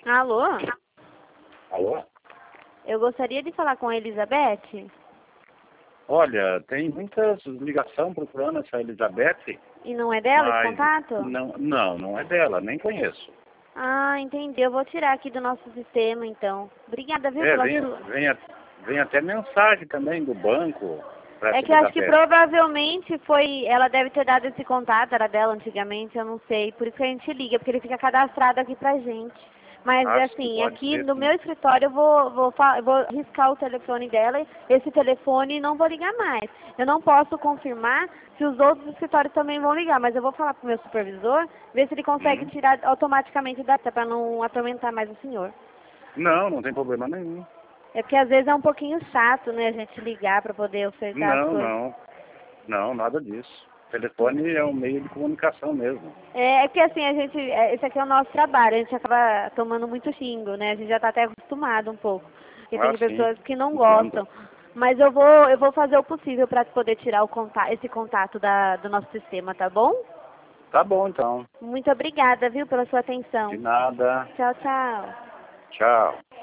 Alô? Alô? Eu gostaria de falar com a Elizabeth. Olha, tem muitas ligações procurando essa Elizabeth, E não é dela esse mas contato? não é dela, nem conheço. Ah, entendi. Eu vou tirar aqui do nosso sistema, então. Obrigada, viu, É, pela sua... vem até mensagem também do banco para É essa que eu acho que Elizabeth. provavelmente foi... Ela deve ter dado esse contato, era dela antigamente, eu não sei. Por isso que a gente liga, porque ele fica cadastrado aqui pra gente. Mas, Acho que assim, pode aqui ser, no sim. meu escritório eu vou riscar o telefone dela, esse telefone, e não vou ligar mais. Eu não posso confirmar se os outros escritórios também vão ligar, mas eu vou falar pro meu supervisor, ver se ele consegue Hum? tirar automaticamente da para não atormentar mais o senhor. Não tem problema nenhum. É porque às vezes é um pouquinho chato, né, a gente ligar para poder ofertar as Não, coisas. não, não, nada disso. O telefone é um meio de comunicação mesmo. É que assim, esse aqui é o nosso trabalho, a gente acaba tomando muito xingo, né? A gente já tá até acostumado um pouco. E Ah, tem sim, pessoas que não entendo. gostam. Mas eu vou fazer o possível para poder tirar esse contato do nosso sistema, tá bom? Tá bom, então. Muito obrigada, viu, pela sua De atenção. nada. Tchau, tchau. Tchau.